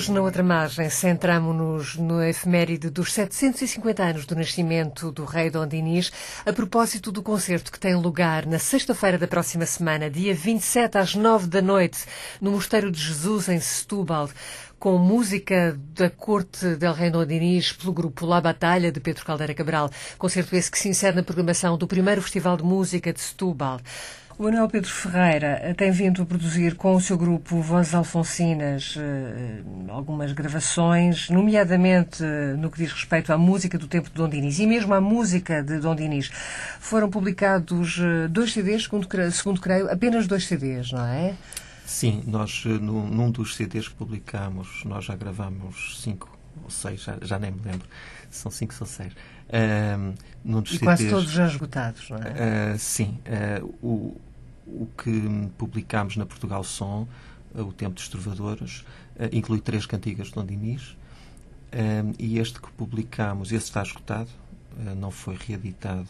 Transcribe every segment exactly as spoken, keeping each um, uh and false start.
Hoje, na outra margem, centramo-nos na efeméride dos setecentos e cinquenta anos do nascimento do rei Dom Dinis, a propósito do concerto que tem lugar na sexta-feira da próxima semana, dia vinte e sete às nove da noite, no Mosteiro de Jesus, em Setúbal, com música da corte del rei Dom Dinis pelo grupo La Batalha, de Pedro Caldeira Cabral. Concerto esse que se insere na programação do primeiro Festival de Música de Setúbal. O Manuel Pedro Ferreira tem vindo a produzir com o seu grupo Vozes Alfonsinas algumas gravações, nomeadamente no que diz respeito à música do tempo de Dom Dinis e mesmo à música de Dom Dinis. Foram publicados dois C Ds, segundo, segundo creio, apenas dois C Ds, não é? Sim, nós num, num dos C Ds que publicámos, nós já gravámos cinco ou seis, já, já nem me lembro, são cinco ou seis. Um, num dos e C Ds, quase todos já esgotados, não é? Uh, sim, uh, o, o que publicámos na Portugal Som, uh, O Tempo dos Trovadores, uh, inclui três cantigas de Dom Dinis, um, e este que publicámos, esse está esgotado, uh, não foi reeditado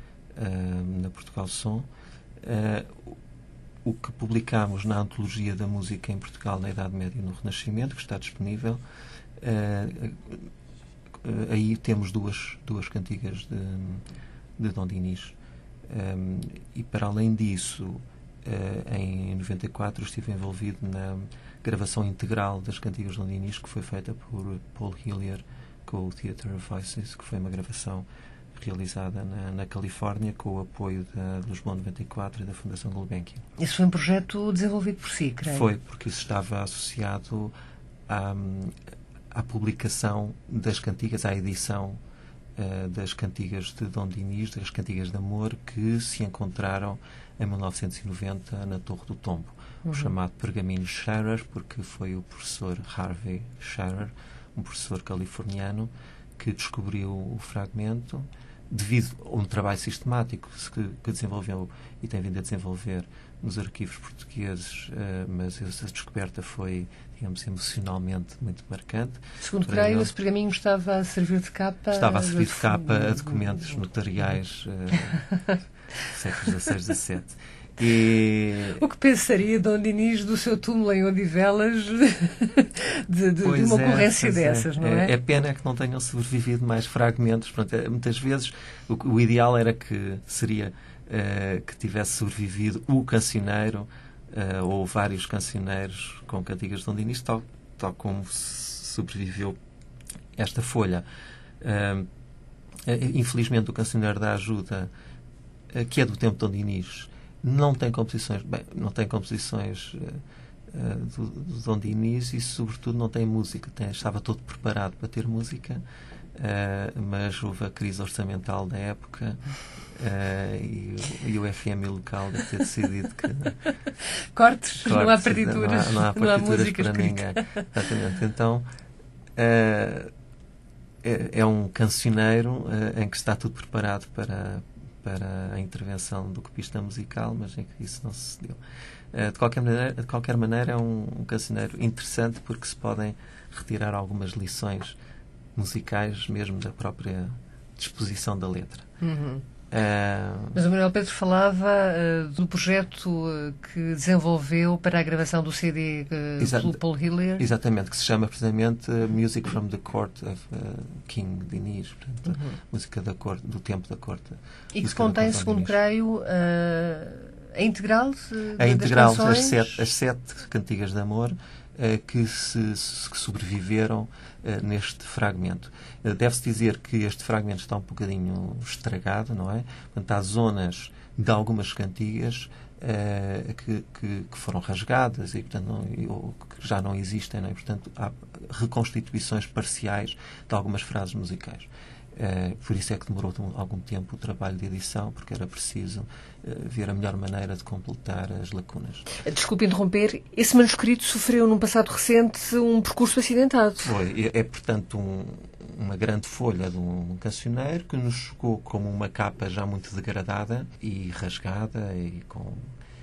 uh, na Portugal Som. Uh, o que publicámos na Antologia da Música em Portugal na Idade Média e no Renascimento, que está disponível, uh, uh, aí temos duas, duas cantigas de, de Dom Dinis. Um, e para além disso, uh, em noventa e quatro estive envolvido na gravação integral das cantigas de Dom Dinis, que foi feita por Paul Hillier com o Theatre of Voices, que foi uma gravação realizada na, na Califórnia com o apoio da Lisboa noventa e quatro e da Fundação Gulbenkian. Esse foi um projeto desenvolvido por si, creio? Foi, porque isso estava associado à, à publicação das cantigas, à edição uh, das cantigas de Dom Dinis, das cantigas de amor, que se encontraram em mil novecentos e noventa na Torre do Tombo. Uhum. O chamado Pergaminho Sharer, porque foi o professor Harvey Sharer, um professor californiano, que descobriu o fragmento devido a um trabalho sistemático que, que desenvolveu e tem vindo a desenvolver nos arquivos portugueses, uh, mas essa descoberta foi, digamos, emocionalmente muito marcante. Segundo creio, esse pergaminho estava a servir de capa... Estava a servir de capa a documentos notariais uh, séculos dezasseis, dezassete. E... O que pensaria Dom Dinis do seu túmulo em Odivelas de, de, de uma é, ocorrência dessas, é, não é? É pena que não tenham sobrevivido mais fragmentos. Pronto, é, muitas vezes o, o ideal era que seria uh, que tivesse sobrevivido o cancioneiro uh, ou vários cancioneiros com cantigas de Dom Dinis, tal, tal como sobreviveu esta folha. Uh, infelizmente o cancioneiro da Ajuda, uh, que é do tempo de Dom Dinis, não tem composições, bem, não tem composições uh, uh, do, do Dom Dinis e, sobretudo, não tem música. Tem, estava todo preparado para ter música, uh, mas houve a crise orçamental da época uh, e, e o F M local deve ter decidido que... Cortes, cortes não há partituras, partituras, não há, não há partituras não há música para escrita. ninguém. Exatamente. Então, uh, é, é um cancioneiro uh, em que está tudo preparado para... para a intervenção do copista musical, mas em que isso não sucedeu. Uh, de, qualquer maneira, de qualquer maneira, é um, um cancioneiro interessante porque se podem retirar algumas lições musicais, mesmo da própria disposição da letra. Uhum. Uh, Mas o Manuel Pedro falava uh, do projeto uh, que desenvolveu para a gravação do C D uh, pelo Paul Hillier. Exatamente, que se chama precisamente uh, Music from the Court of uh, King Dinis, portanto, uhum. música da corte, do tempo da corte. E que contém, segundo creio, uh, a integral uh, a integral, das as sete, as sete cantigas de amor uh, que, se, se, que sobreviveram uh, neste fragmento. Uh, deve-se dizer que este fragmento está um bocadinho estragado, não é? Portanto, há zonas de algumas cantigas uh, que, que, que foram rasgadas e, portanto, não, ou que já não existem, não é? Portanto, há reconstituições parciais de algumas frases musicais. Uh, por isso é que demorou algum tempo o trabalho de edição, porque era preciso uh, ver a melhor maneira de completar as lacunas. Desculpe interromper, esse manuscrito sofreu num passado recente um percurso acidentado. Foi, é, é portanto um, uma grande folha de um cancioneiro que nos chegou como uma capa já muito degradada e rasgada, e com, uh,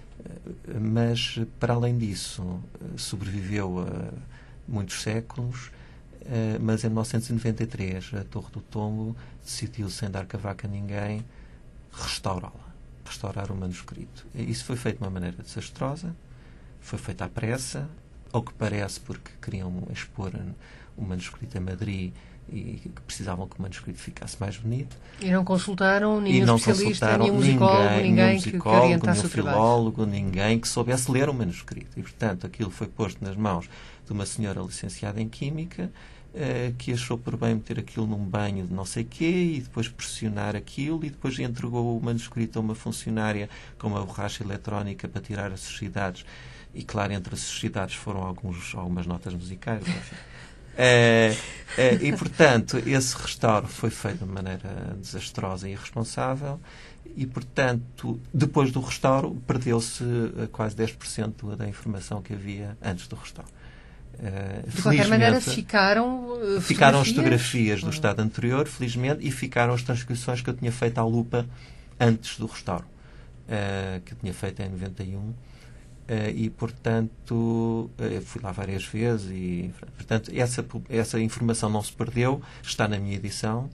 mas para além disso uh, sobreviveu a muitos séculos. Uh, mas em mil novecentos e noventa e três a Torre do Tombo decidiu, sem dar cavaco a ninguém, restaurá-la, restaurar o manuscrito. Isso foi feito de uma maneira desastrosa, foi feito à pressa, ao que parece, porque queriam expor o manuscrito a Madrid e que precisavam que o manuscrito ficasse mais bonito. E não consultaram nenhum e não especialista, consultaram nenhum musicólogo, ninguém, ninguém nenhum que, musicólogo, que orientasse nenhum o trabalho. filólogo, ninguém que soubesse ler o manuscrito. E, portanto, aquilo foi posto nas mãos de uma senhora licenciada em Química, eh, que achou por bem meter aquilo num banho de não sei quê e depois pressionar aquilo e depois entregou o manuscrito a uma funcionária com uma borracha eletrónica para tirar as sujidades. E, claro, entre as sujidades foram alguns, algumas notas musicais, enfim. É, é, e, portanto, esse restauro foi feito de uma maneira desastrosa e irresponsável e, portanto, depois do restauro, perdeu-se quase dez por cento da informação que havia antes do restauro. Uh, de qualquer maneira, ficaram uh, Ficaram as fotografias do estado anterior, felizmente, e ficaram as transcrições que eu tinha feito à lupa antes do restauro, uh, que eu tinha feito em noventa e um. Uh, e, portanto, uh, fui lá várias vezes e, portanto, essa, essa informação não se perdeu, está na minha edição,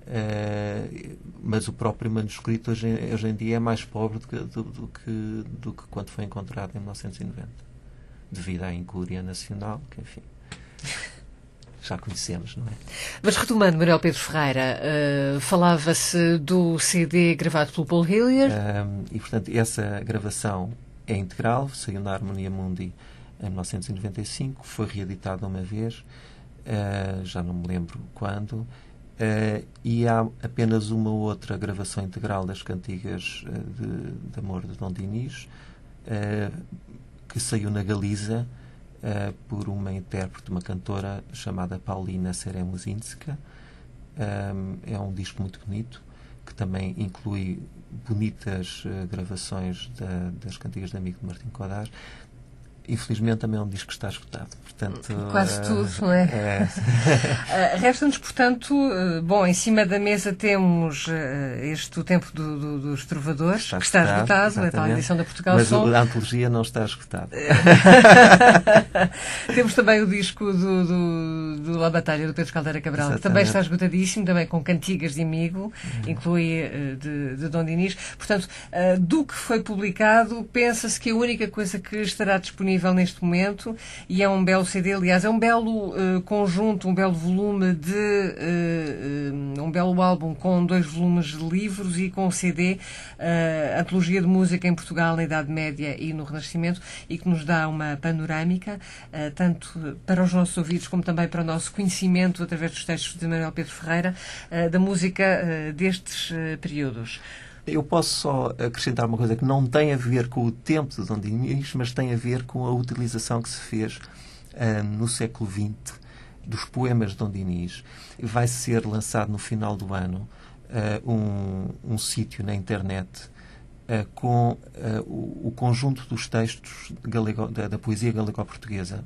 uh, mas o próprio manuscrito hoje, hoje em dia é mais pobre do que, do, do, que, do que quando foi encontrado em mil novecentos e noventa, devido à incúria nacional, que, enfim, já conhecemos, não é? Mas, retomando, Manuel Pedro Ferreira, uh, falava-se do C D gravado pelo Paul Hillier. Um, e, portanto, essa gravação é integral, saiu na Harmonia Mundi em mil novecentos e noventa e cinco, foi reeditada uma vez, uh, já não me lembro quando, uh, e há apenas uma outra gravação integral das cantigas uh, de, de amor de Dom Dinis, uh, que saiu na Galiza uh, por uma intérprete, uma cantora chamada Paulina Seremuzinska. Um, é um disco muito bonito, que também inclui bonitas uh, gravações da, das cantigas de amigo de Martim Codás. Infelizmente também é um disco que está esgotado. Portanto, quase uh, tudo, não é? é. uh, Resta-nos, portanto, uh, bom, em cima da mesa temos uh, este O Tempo do, do, dos Trovadores, está que está esgotado, esgotado a tal edição da Portugal Mas Som. a antologia não está esgotada. Temos também o disco do, do, do La Batalha, do Pedro Caldeira Cabral, que também está esgotadíssimo, também com cantigas de amigo, uhum. inclui uh, de, de Dom Dinis. Portanto, uh, do que foi publicado, pensa-se que a única coisa que estará disponível neste momento, e é um belo C D, aliás, é um belo uh, conjunto, um belo volume de uh, uh, um belo álbum com dois volumes de livros e com o C D, uh, Antologia de Música em Portugal na Idade Média e no Renascimento, e que nos dá uma panorâmica, uh, tanto para os nossos ouvidos como também para o nosso conhecimento, através dos textos de Manuel Pedro Ferreira, uh, da música uh, destes uh, períodos. Eu posso só acrescentar uma coisa que não tem a ver com o tempo de Dom Dinis, mas tem a ver com a utilização que se fez uh, no século vinte dos poemas de Dom Dinis. Vai ser lançado no final do ano uh, um, um sítio na internet uh, com uh, o, o conjunto dos textos galego, da, da poesia galego-portuguesa.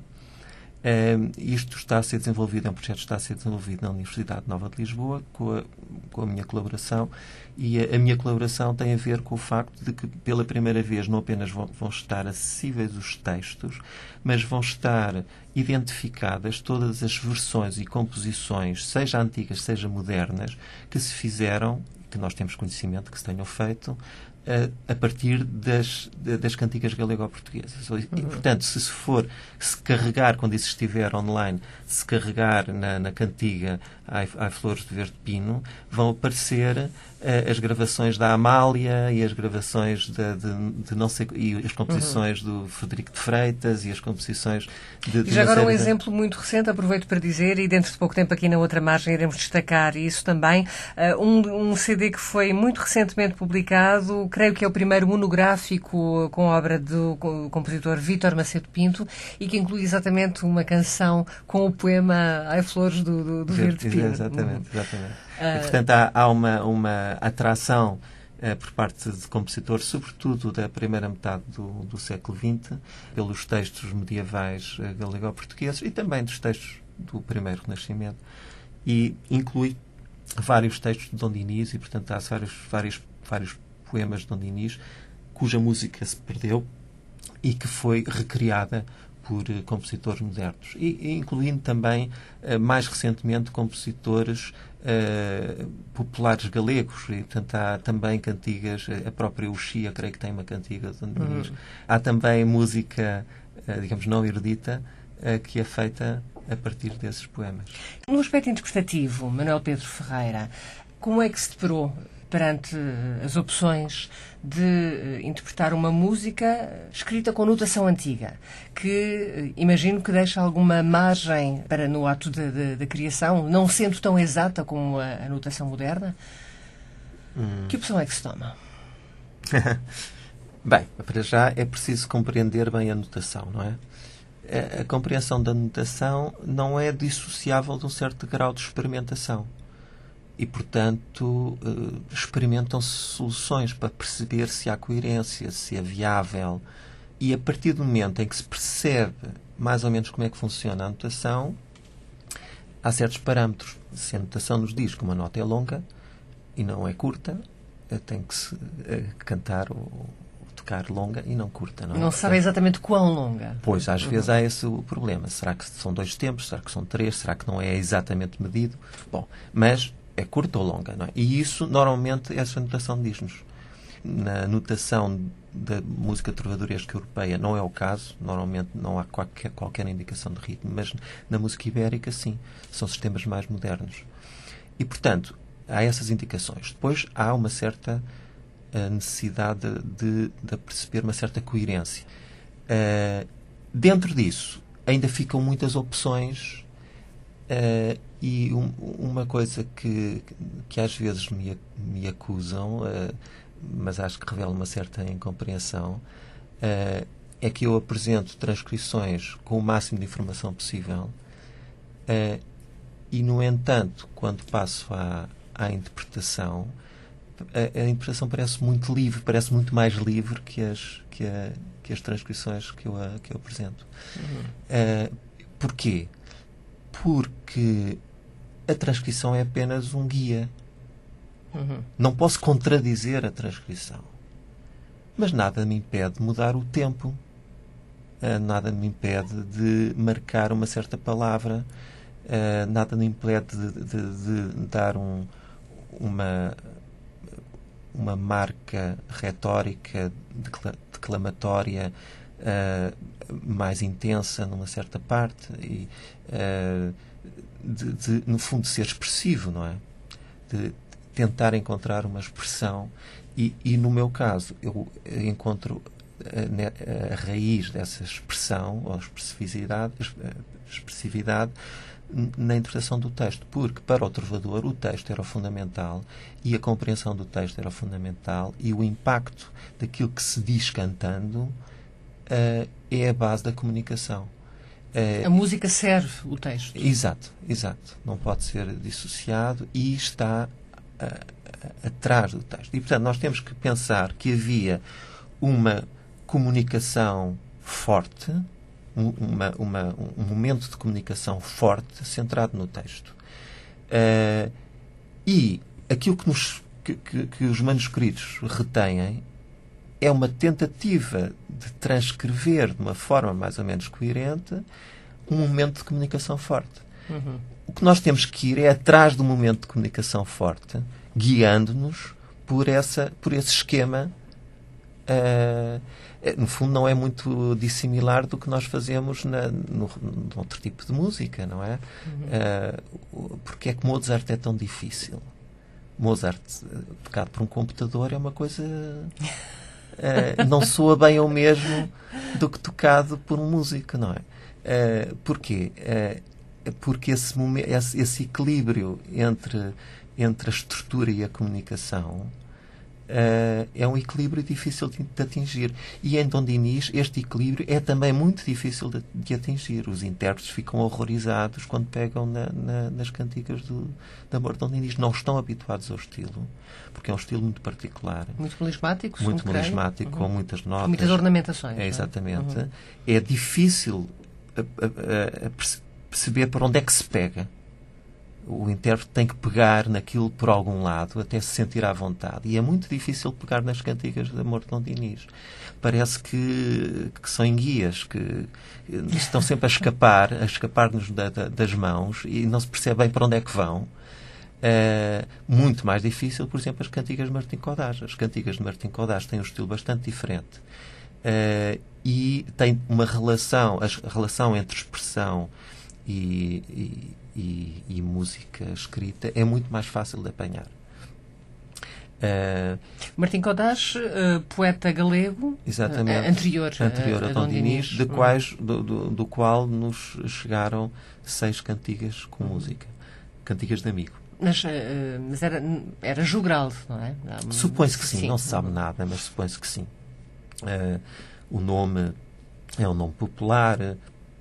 Um, isto está a ser desenvolvido, é um projeto que está a ser desenvolvido na Universidade Nova de Lisboa, com a, com a minha colaboração, e a, a minha colaboração tem a ver com o facto de que, pela primeira vez, não apenas vão, vão estar acessíveis os textos, mas vão estar identificadas todas as versões e composições, seja antigas, seja modernas, que se fizeram, que nós temos conhecimento que se tenham feito, A, a partir das, das cantigas galego-portuguesas. E, uhum. portanto, se se for, se carregar, quando isso estiver online, se carregar na, na cantiga Ai, Ai Flores de Verde Pino, vão aparecer uh, as gravações da Amália e as gravações de, de, de não sei, e as composições uhum. do Frederico de Freitas e as composições de, de e já agora um de... exemplo muito recente, aproveito para dizer, e dentro de pouco tempo aqui na outra margem iremos destacar isso também, uh, um, um C D que foi muito recentemente publicado, creio que é o primeiro monográfico com obra do compositor Vítor Macedo Pinto, e que inclui exatamente uma canção com o poema Ai Flores do, do, do Verde Pino. Exatamente, exatamente. Uh... E, portanto, há, há uma, uma atração uh, por parte de compositores, sobretudo da primeira metade do, do século vinte, pelos textos medievais uh, galego-portugueses e também dos textos do primeiro Renascimento, e inclui vários textos de Dom Dinis, e, portanto, há vários, vários, vários poemas de Dom Dinis cuja música se perdeu e que foi recriada por uh, compositores modernos, e, e incluindo também, uh, mais recentemente, compositores uh, populares galegos, e, portanto, há também cantigas, a própria Uxia, creio que tem uma cantiga de Dom Dinis. Uhum. Há também música digamos, não erudita, que é feita a partir desses poemas. No aspecto interpretativo, Manuel Pedro Ferreira, como é que se deparou perante as opções de interpretar uma música escrita com notação antiga, que imagino que deixa alguma margem para no ato da criação, não sendo tão exata como a, a notação moderna? Hum. Que opção é que se toma? Bem, para já é preciso compreender bem a notação, não é? A, a compreensão da notação não é dissociável de um certo grau de experimentação. E, portanto, experimentam-se soluções para perceber se há coerência, se é viável. E, a partir do momento em que se percebe mais ou menos como é que funciona a notação, há certos parâmetros. Se a notação nos diz que uma nota é longa e não é curta, tem que se cantar ou tocar longa e não curta. Não, é? Não se sabe exatamente quão longa. Pois, às uhum. vezes há esse o problema. Será que são dois tempos? Será que são três? Será que não é exatamente medido? Bom, mas é curta ou longa, não é? E isso, normalmente, essa notação diz-nos. Na notação da música trovadoresca europeia não é o caso. Normalmente não há qualquer, qualquer indicação de ritmo, mas na música ibérica, sim. São sistemas mais modernos. E, portanto, há essas indicações. Depois há uma certa uh, necessidade de, de perceber uma certa coerência. Uh, dentro disso, ainda ficam muitas opções uh, e um, uma coisa que, que às vezes me, me acusam, uh, mas acho que revela uma certa incompreensão, uh, é que eu apresento transcrições com o máximo de informação possível uh, e, no entanto, quando passo à à interpretação, a, a interpretação parece muito livre, parece muito mais livre que as, que a, que as transcrições que eu, a, que eu apresento. Uhum. Uh, porquê? Porque a transcrição é apenas um guia. Uhum. Não posso contradizer a transcrição. Mas nada me impede de mudar o tempo. Uh, nada me impede de marcar uma certa palavra. Uh, nada me impede de, de, de dar um uma, uma marca retórica, declamatória uh, mais intensa numa certa parte e uh, de, de, no fundo, ser expressivo, não é? De tentar encontrar uma expressão e, e no meu caso, eu encontro a, a raiz dessa expressão ou expressividade, expressividade na interpretação do texto, porque para o trovador o texto era o fundamental e a compreensão do texto era o fundamental e o impacto daquilo que se diz cantando uh, é a base da comunicação. Uh, a música serve o texto. Exato, exato. Não pode ser dissociado e está uh, uh, atrás do texto. E, portanto, nós temos que pensar que havia uma comunicação forte, Uma, uma, um momento de comunicação forte centrado no texto. Uh, e aquilo que, nos, que, que, que os manuscritos retêm é uma tentativa de transcrever de uma forma mais ou menos coerente um momento de comunicação forte. Uhum. O que nós temos que ir é atrás do momento de comunicação forte, guiando-nos por, essa, por esse esquema. Uh, no fundo não é muito dissimilar do que nós fazemos na, no, no outro tipo de música, não é? Uhum. Uh, porque é que Mozart é tão difícil? Mozart, tocado por um computador, é uma coisa... Uh, não soa bem ao mesmo do que tocado por um músico, não é? Uh, porquê? Uh, porque esse, esse, esse equilíbrio entre, entre a estrutura e a comunicação Uh, é um equilíbrio difícil de, de atingir. E em Dom Dinis este equilíbrio é também muito difícil de, de atingir. Os intérpretes ficam horrorizados quando pegam na, na, nas cantigas do, de amor de Dom Dinis. Não estão habituados ao estilo, porque é um estilo muito particular. Muito melismático. Muito melismático, uhum. com muitas notas. Com muitas ornamentações. É, exatamente. Uhum. É difícil a, a, a perceber para onde é que se pega. O intérprete tem que pegar naquilo por algum lado até se sentir à vontade. E é muito difícil pegar nas cantigas de amor de Dom Dinis. Parece que, que são enguias, que estão sempre a escapar, a escapar-nos da, da, das mãos e não se percebe bem para onde é que vão. Uh, muito mais difícil, por exemplo, as cantigas de Martim Codás. As cantigas de Martim Codás têm um estilo bastante diferente. uh, e tem uma relação, a relação entre expressão e, e, e, e música escrita é muito mais fácil de apanhar. Uh, Martim Codás, uh, poeta galego, exatamente, uh, anterior, anterior a, a Dom Dinis, de hum. quais, do, do, do qual nos chegaram seis cantigas com música, cantigas de amigo. Mas, uh, mas era, era jogral, não é? Supõe-se que sim, sim, não se sabe nada, mas supõe-se que sim. Uh, o nome é um nome popular, uh,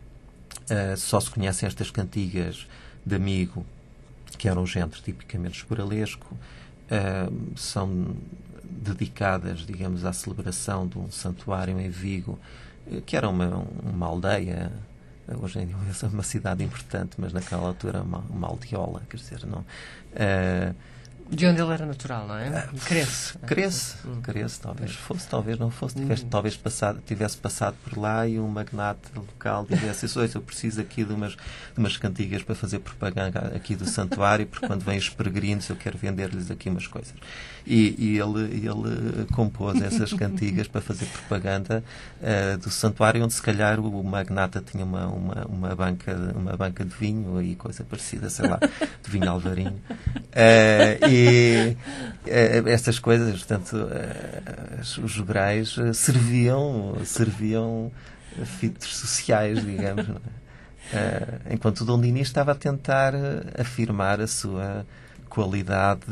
só se conhecem estas cantigas de amigo, que eram um género tipicamente escoralesco. Uh, são dedicadas, digamos, à celebração de um santuário em Vigo, que era uma, uma aldeia, hoje em dia é uma cidade importante, mas naquela altura uma, uma aldeola, quer dizer, não... Uh, de onde ele era natural, não é? Cresce. Cresce, cresce, talvez fosse, talvez não fosse, tivesse, talvez passado, tivesse passado por lá e um magnate local dissesse isso, eu preciso aqui de umas, de umas cantigas para fazer propaganda aqui do santuário, porque quando vêm os peregrinos eu quero vender-lhes aqui umas coisas. E, e ele, ele compôs essas cantigas para fazer propaganda uh, do santuário, onde se calhar o magnata tinha uma, uma, uma, banca, uma banca de vinho e coisa parecida, sei lá, de vinho alvarinho. Uh, e E uh, estas coisas, portanto, uh, os jograis uh, serviam, serviam fitos sociais, digamos. Não é? uh, enquanto o Dom Dinis estava a tentar uh, afirmar a sua qualidade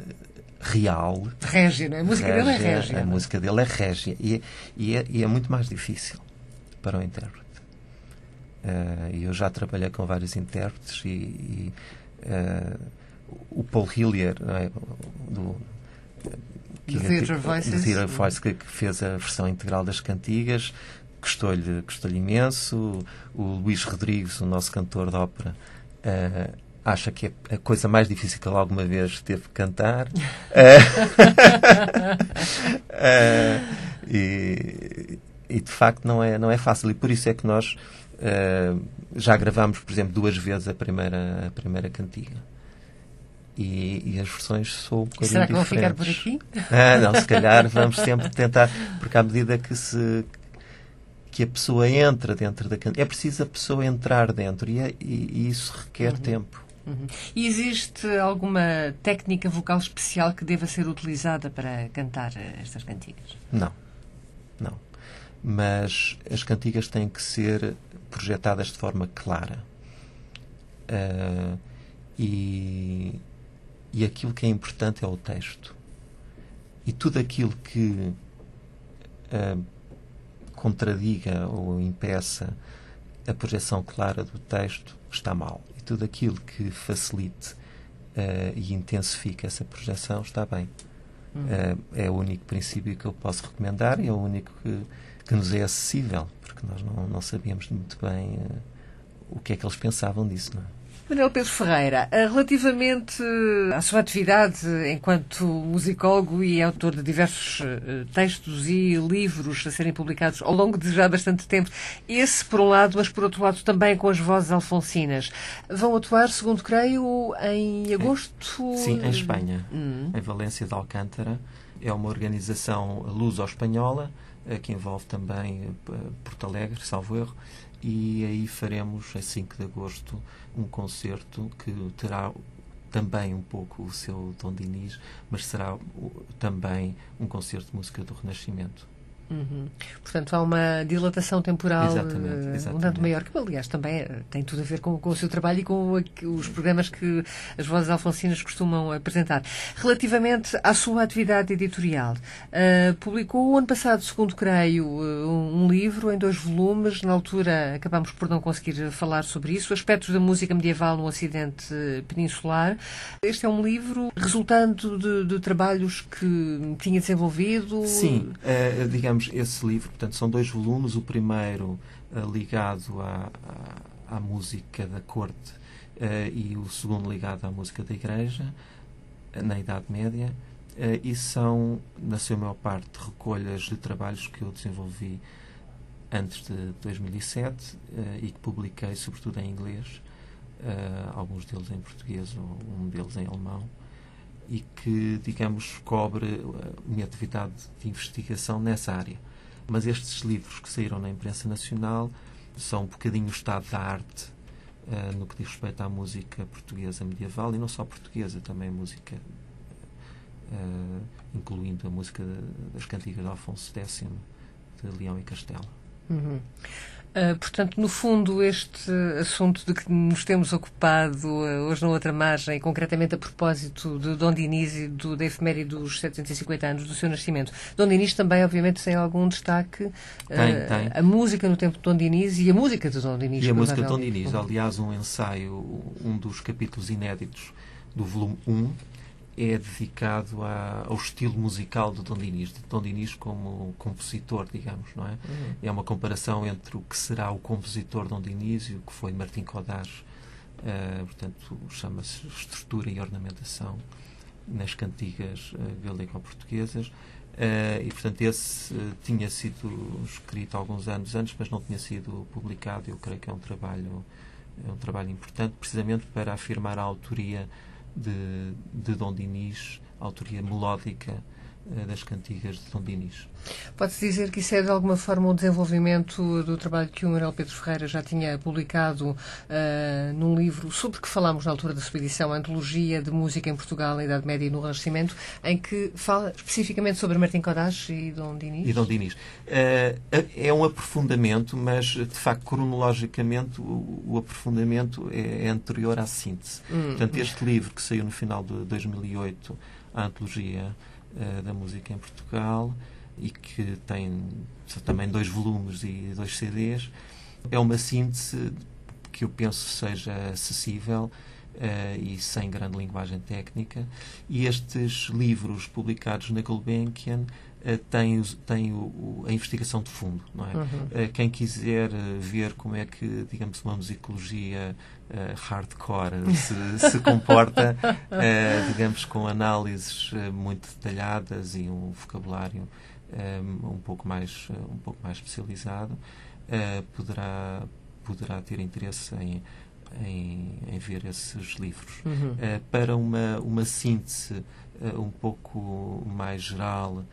real. Régia, não é? A música régia, dele é régia. A música dele é régia. E, e, é, e é muito mais difícil para o intérprete. E uh, eu já trabalhei com vários intérpretes e... e uh, o Paul Hillier, não é? do, que, Theatre Voices, Theatre Voice, que, que fez a versão integral das cantigas, gostou-lhe gostou-lhe imenso. O, o Luís Rodrigues, o nosso cantor de ópera, uh, acha que é a coisa mais difícil que ele alguma vez teve que cantar. uh, e, e de facto não é, não é fácil, e por isso é que nós uh, já gravámos, por exemplo, duas vezes a primeira, a primeira cantiga. E, e as versões são um bocadinho Será que diferentes. vão ficar por aqui? Ah, não, se calhar vamos sempre tentar, porque à medida que se que a pessoa entra dentro da cantiga, é preciso a pessoa entrar dentro e, é, e, e isso requer uhum. tempo. Uhum. E existe alguma técnica vocal especial que deva ser utilizada para cantar estas cantigas? Não, não. Mas as cantigas têm que ser projetadas de forma clara. Uh, e E aquilo que é importante é o texto. E tudo aquilo que uh, contradiga ou impeça a projeção clara do texto está mal. E tudo aquilo que facilite uh, e intensifique essa projeção está bem. Uhum. Uh, é o único princípio que eu posso recomendar e é o único que, que nos é acessível, porque nós não, não sabíamos muito bem uh, o que é que eles pensavam disso, não é? Manuel Pedro Ferreira, relativamente à sua atividade enquanto musicólogo e autor de diversos textos e livros a serem publicados ao longo de já bastante tempo, esse por um lado, mas por outro lado também com as vozes alfonsinas, vão atuar, segundo creio, em agosto? Sim, em Espanha, hum. em Valência de Alcântara. É uma organização luso-espanhola que envolve também Porto Alegre, salvo erro, e aí faremos, a cinco de agosto, um concerto que terá também um pouco o seu Dom Dinis, mas será também um concerto de música do Renascimento. Uhum. Portanto, há uma dilatação temporal exatamente, exatamente. um tanto maior, que aliás também tem tudo a ver com, com o seu trabalho e com os programas que as vozes alfonsinas costumam apresentar. Relativamente à sua atividade editorial, uh, publicou o ano passado, segundo creio, um, um livro em dois volumes. Na altura acabámos por não conseguir falar sobre isso, Aspectos da Música Medieval no Ocidente Peninsular. Este é um livro resultante de, de trabalhos que tinha desenvolvido? Sim, uh, digamos esse livro, portanto, são dois volumes. O primeiro uh, ligado à, à, à música da corte uh, e o segundo ligado à música da Igreja, uh, na Idade Média, uh, e são, na sua maior parte, recolhas de trabalhos que eu desenvolvi antes de dois mil e sete uh, e que publiquei, sobretudo em inglês, uh, alguns deles em português, ou um deles em alemão, e que, digamos, cobre a minha atividade de investigação nessa área. Mas estes livros que saíram na imprensa nacional são um bocadinho o estado da arte uh, no que diz respeito à música portuguesa medieval, e não só portuguesa, também música, uh, incluindo a música das cantigas de Afonso X de Leão e Castela. Uhum. Uh, portanto, no fundo, este assunto de que nos temos ocupado uh, hoje na outra margem, concretamente a propósito de Dom Dinis e do, da efeméride dos setecentos e cinquenta anos do seu nascimento. Dom Dinis também, obviamente, tem algum destaque. Uh, tem, tem. A música no tempo de Dom Dinis e a música de Dom Dinis. E a música de Dom Dinis. Uhum. Aliás, um ensaio, um dos capítulos inéditos do volume um, é dedicado a, ao estilo musical de Dom Dinis, de Dom Dinis como compositor, digamos, não é? Uhum. É uma comparação entre o que será o compositor Dom Dinis e o que foi Martim Codás. Uh, portanto, chama-se estrutura e ornamentação nas cantigas uh, galego-portuguesas. Uh, e, portanto, esse uh, tinha sido escrito alguns anos antes, mas não tinha sido publicado. Eu creio que é um trabalho, é um trabalho importante, precisamente para afirmar a autoria De, de Dom Dinis, a autoria melódica uh, das cantigas de Dom Dinis. Pode-se dizer que isso é de alguma forma o desenvolvimento do trabalho que o Manuel Pedro Ferreira já tinha publicado uh, num livro sobre que falámos na altura da sua edição, a Antologia de Música em Portugal, na Idade Média e no Renascimento, em que fala especificamente sobre Martim Codás e Dom Dinis? E Dom Dinis. Uh, é um aprofundamento, mas de facto, cronologicamente, o, o aprofundamento é, é anterior à síntese. Hum. Portanto, este livro que saiu no final de dois mil e oito, a Antologia uh, da Música em Portugal, e que tem também dois volumes e dois C Ds, é uma síntese que eu penso seja acessível uh, e sem grande linguagem técnica, e estes livros publicados na Gulbenkian uh, têm, têm o, o, a investigação de fundo, não é? Uhum. Uh, quem quiser uh, ver como é que, digamos, uma musicologia uh, hardcore se, se comporta, uh, digamos, com análises uh, muito detalhadas e um vocabulário Um, um pouco mais um pouco mais especializado, uh, poderá poderá ter interesse em, em, em ver esses livros. Uhum. Uh, para uma uma síntese uh, um pouco mais geral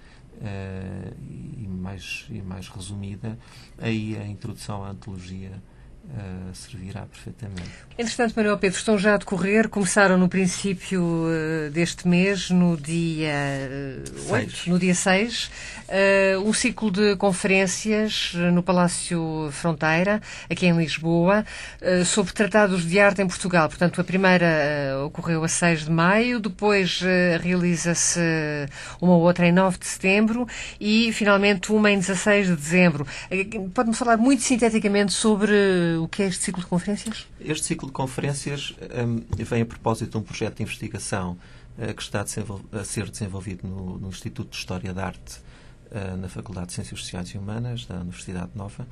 uh, e mais e mais resumida, aí a introdução à antologia Uh, servirá perfeitamente. Entretanto, Manuel Pedro, estão já a decorrer, começaram no princípio uh, deste mês, no dia uh, oito, no dia seis, uh, um ciclo de conferências no Palácio Fronteira, aqui em Lisboa, uh, sobre tratados de arte em Portugal. Portanto, a primeira uh, ocorreu a seis de maio, depois uh, realiza-se uma outra em nove de setembro e, finalmente, uma em dezasseis de dezembro. Uh, pode-me falar muito sinteticamente sobre o que é este ciclo de conferências? Este ciclo de conferências um, vem a propósito de um projeto de investigação uh, que está a, a ser desenvolvido no, no Instituto de História da Arte, uh, na Faculdade de Ciências Sociais e Humanas, da Universidade Nova,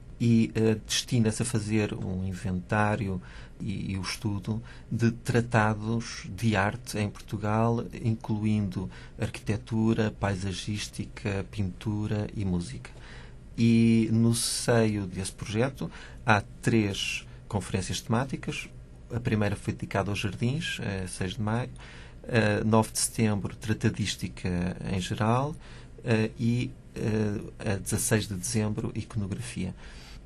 e uh, destina-se a fazer um inventário e, e o estudo de tratados de arte em Portugal, incluindo arquitetura, paisagística, pintura e música. E no seio desse projeto há três conferências temáticas. A primeira foi dedicada aos jardins, a seis de maio, a nove de setembro, tratadística em geral, e a dezasseis de dezembro, iconografia.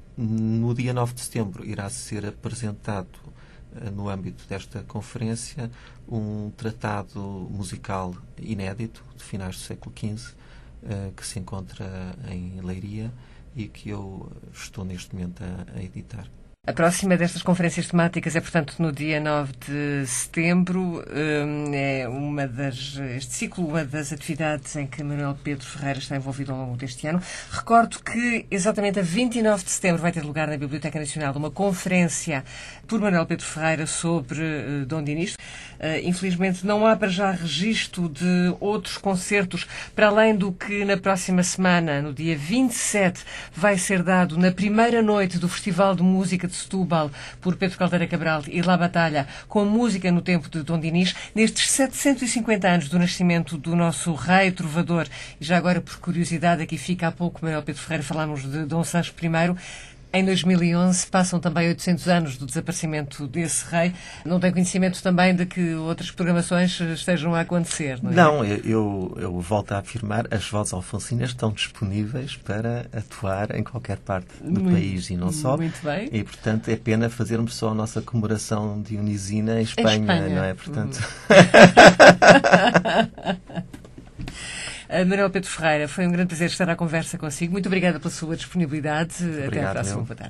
No dia nove de setembro irá ser apresentado, no âmbito desta conferência, um tratado musical inédito de finais do século quinze, que se encontra em Leiria e que eu estou neste momento a, a editar. A próxima destas conferências temáticas é, portanto, no dia nove de setembro. É uma das, este ciclo, uma das atividades em que Manuel Pedro Ferreira está envolvido ao longo deste ano. Recordo que, exatamente a vinte e nove de setembro, vai ter lugar na Biblioteca Nacional uma conferência por Manuel Pedro Ferreira sobre uh, Dom Dinis. Uh, infelizmente, não há para já registro de outros concertos, para além do que na próxima semana, no dia vinte e sete, vai ser dado na primeira noite do Festival de Música de Setúbal, por Pedro Caldeira Cabral e La Batalha, com música no tempo de Dom Dinis, nestes setecentos e cinquenta anos do nascimento do nosso rei trovador. E já agora, por curiosidade, aqui fica há pouco, Manuel Pedro Ferreira, falámos de Dom Sancho I. Em dois mil e onze passam também oitocentos anos do desaparecimento desse rei. Não tem conhecimento também de que outras programações estejam a acontecer, não é? Não, eu, eu volto a afirmar, as vozes alfonsinas estão disponíveis para atuar em qualquer parte do muito, país e não só. Muito bem. E, portanto, é pena fazermos só a nossa comemoração dionisina em Espanha, em Espanha. não é? Portanto... Manuel Pedro Ferreira, foi um grande prazer estar à conversa consigo. Muito obrigada pela sua disponibilidade. Obrigado, Até à próxima. meu. Boa tarde.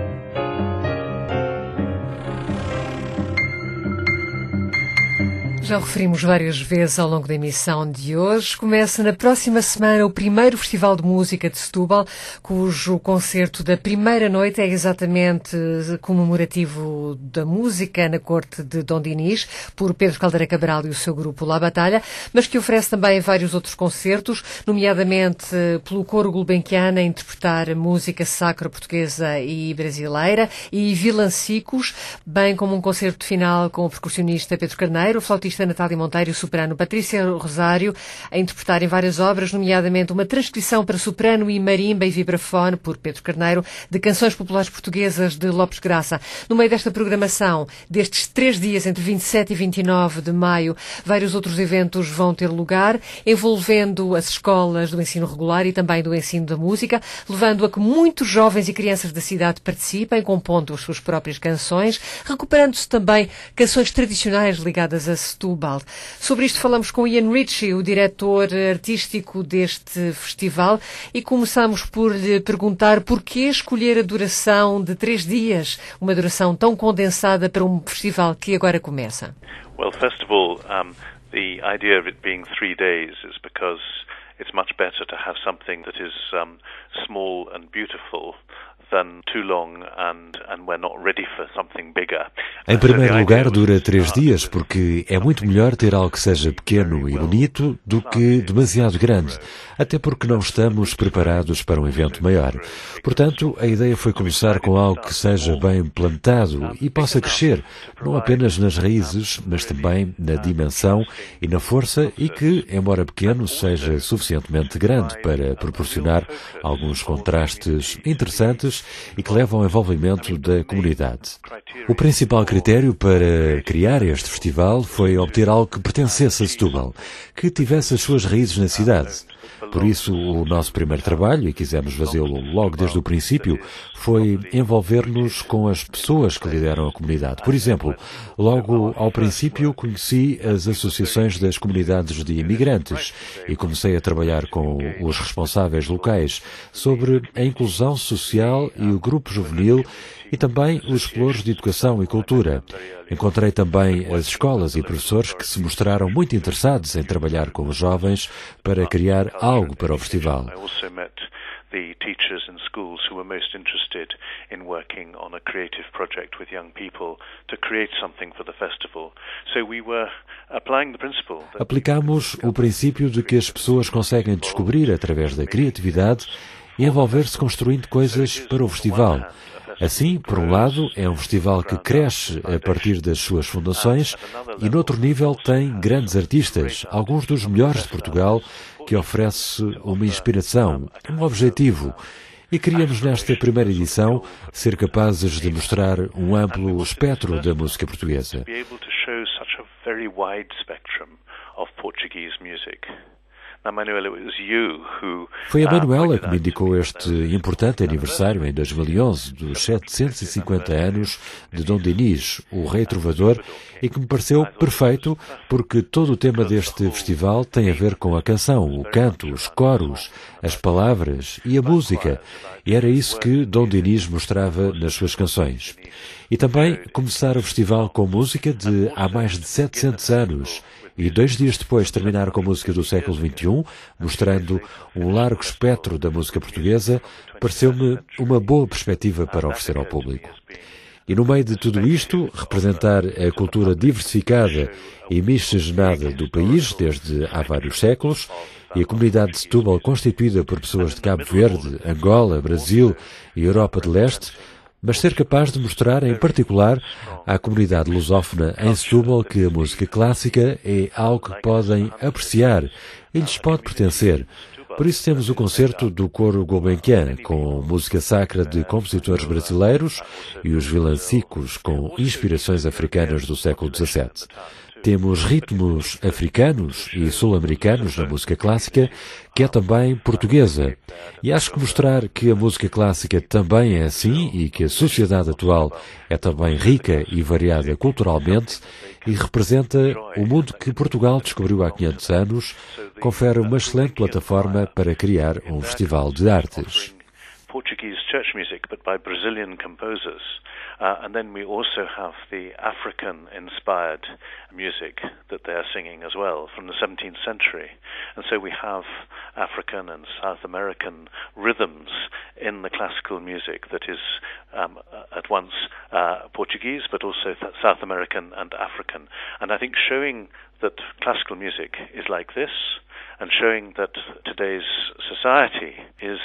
Já o referimos várias vezes ao longo da emissão de hoje. Começa na próxima semana o primeiro Festival de Música de Setúbal, cujo concerto da primeira noite é exatamente comemorativo da música na corte de Dom Dinis, por Pedro Caldeira Cabral e o seu grupo La Batalha, mas que oferece também vários outros concertos, nomeadamente pelo Coro Gulbenkian a interpretar música sacra portuguesa e brasileira e vilancicos, bem como um concerto final com o percussionista Pedro Carneiro, o flautista Natália Monteiro e o soprano Patrícia Rosário a interpretarem várias obras, nomeadamente uma transcrição para soprano e marimba e vibrafone por Pedro Carneiro de canções populares portuguesas de Lopes Graça. No meio desta programação, destes três dias, entre vinte e sete e vinte e nove de maio, vários outros eventos vão ter lugar, envolvendo as escolas do ensino regular e também do ensino da música, levando a que muitos jovens e crianças da cidade participem, compondo as suas próprias canções, recuperando-se também canções tradicionais ligadas a Setúbal. Sobre isto falamos com Ian Ritchie, o diretor artístico deste festival, e começamos por lhe perguntar porquê escolher a duração de três dias, uma duração tão condensada para um festival que agora começa. Well, first of all, um, the idea of it being three days is because it's much better to have something that is um, small and beautiful than too long and, and we're not ready for something bigger. Em primeiro lugar, dura três dias, porque é muito melhor ter algo que seja pequeno e bonito do que demasiado grande, até porque não estamos preparados para um evento maior. Portanto, a ideia foi começar com algo que seja bem plantado e possa crescer, não apenas nas raízes, mas também na dimensão e na força, e que, embora pequeno, seja suficientemente grande para proporcionar alguns contrastes interessantes e que levam ao envolvimento da comunidade. O principal critério para criar este festival foi obter algo que pertencesse a Setúbal, que tivesse as suas raízes na cidade. Por isso, o nosso primeiro trabalho, e quisemos fazê-lo logo desde o princípio, foi envolver-nos com as pessoas que lideram a comunidade. Por exemplo, logo ao princípio conheci as associações das comunidades de imigrantes e comecei a trabalhar com os responsáveis locais sobre a inclusão social e o grupo juvenil e também os pelouros de educação e cultura. Encontrei também as escolas e professores que se mostraram muito interessados em trabalhar com os jovens para criar algo para o festival. The teachers in schools who were most interested in working on a creative project with young people to create something for the festival. So we were applying the principle. Aplicamos o princípio de que as pessoas conseguem descobrir através da criatividade e envolver-se construindo coisas para o festival. Assim, por um lado, é um festival que cresce a partir das suas fundações e, noutro nível, tem grandes artistas, alguns dos melhores de Portugal, que oferece uma inspiração, um objetivo. E queríamos, nesta primeira edição, ser capazes de mostrar um amplo espectro da música portuguesa. Foi a Manuela que me indicou este importante aniversário em dois mil e onze dos setecentos e cinquenta anos de Dom Dinis, o rei trovador, e que me pareceu perfeito porque todo o tema deste festival tem a ver com a canção, o canto, os coros, as palavras e a música. E era isso que Dom Dinis mostrava nas suas canções. E também começar o festival com música de há mais de setecentos anos. E dois dias depois terminar com música do século vinte e um, mostrando um largo espectro da música portuguesa, pareceu-me uma boa perspectiva para oferecer ao público. E no meio de tudo isto, representar a cultura diversificada e miscigenada do país desde há vários séculos, e a comunidade de Setúbal constituída por pessoas de Cabo Verde, Angola, Brasil e Europa de Leste, mas ser capaz de mostrar, em particular, à comunidade lusófona em Setúbal que a música clássica é algo que podem apreciar e lhes pode pertencer, Por isso temos o concerto do Coro Gulbenkian, com música sacra de compositores brasileiros, e os vilancicos, com inspirações africanas do século dezassete. Temos ritmos africanos e sul-americanos na música clássica, que é também portuguesa. E acho que mostrar que a música clássica também é assim e que a sociedade atual é também rica e variada culturalmente e representa o mundo que Portugal descobriu há quinhentos anos, confere uma excelente plataforma para criar um festival de artes. Portuguese church music, but by Brazilian composers. Uh, and then we also have the African-inspired music that they are singing as well from the seventeenth century. And so we have African and South American rhythms in the classical music that is um, at once uh, Portuguese, but also th- South American and African. And I think showing that classical music is like this, and showing that today's society is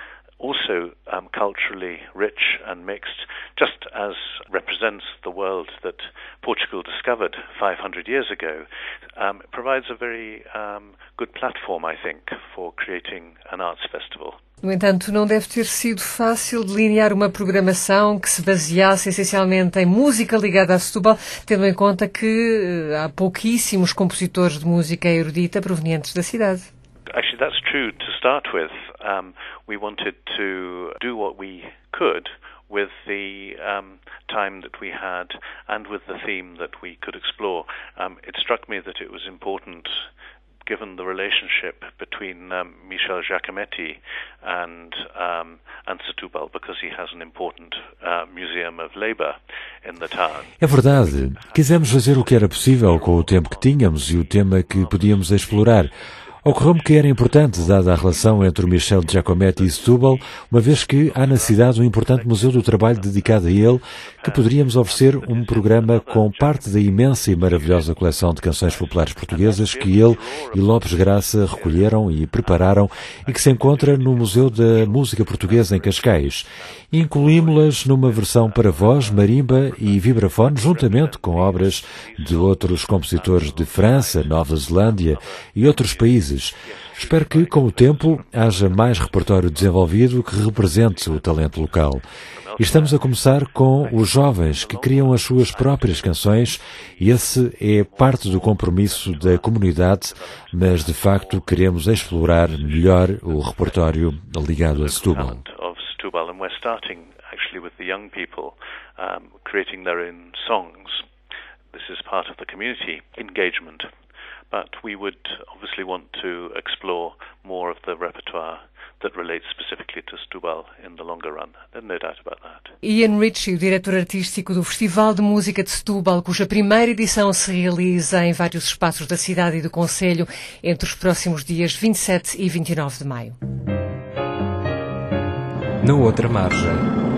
also um, culturally rich and mixed, just as represents the world that Portugal discovered five hundred years ago, um, it provides a very um, good platform, I think, for creating an arts festival. No entanto, não deve ter sido fácil delinear uma programação que se baseasse essencialmente em música ligada a Setúbal, tendo em conta que há pouquíssimos compositores de música erudita provenientes da cidade. Actually, that's true to start with. Um, we wanted to do what we could with the um, time that we had and with the theme that we could explore. Um, it struck me that it was important, given the relationship between um, Michel Giacometti and um, and Setúbal, because he has an important uh, museum of labour in the town. É verdade. Quisemos fazer o que era possível com o tempo que tínhamos e o tema que podíamos explorar. Ocorreu-me que era importante, dada a relação entre o Michel Giacometti e Setúbal, uma vez que há na cidade um importante museu do trabalho dedicado a ele, que poderíamos oferecer um programa com parte da imensa e maravilhosa coleção de canções populares portuguesas que ele e Lopes Graça recolheram e prepararam e que se encontra no Museu da Música Portuguesa em Cascais. Incluímos-las numa versão para voz, marimba e vibrafone, juntamente com obras de outros compositores de França, Nova Zelândia e outros países. Espero que, com o tempo, haja mais repertório desenvolvido que represente o talento local. E estamos a começar com os jovens que criam as suas próprias canções e esse é parte do compromisso da comunidade, mas de facto queremos explorar melhor o repertório ligado a Setúbal. And we're starting actually with the young people um, creating their own songs. This is part of the community engagement, but we would obviously want to explore more of the repertoire that relates specifically to Setúbal in the longer run. There's no doubt about that. Ian Ritchie, o diretor artístico do Festival de Música de Setúbal, cuja primeira edição se realiza em vários espaços da cidade e do concelho entre os próximos dias vinte e sete e vinte e nove de maio. Na outra margem.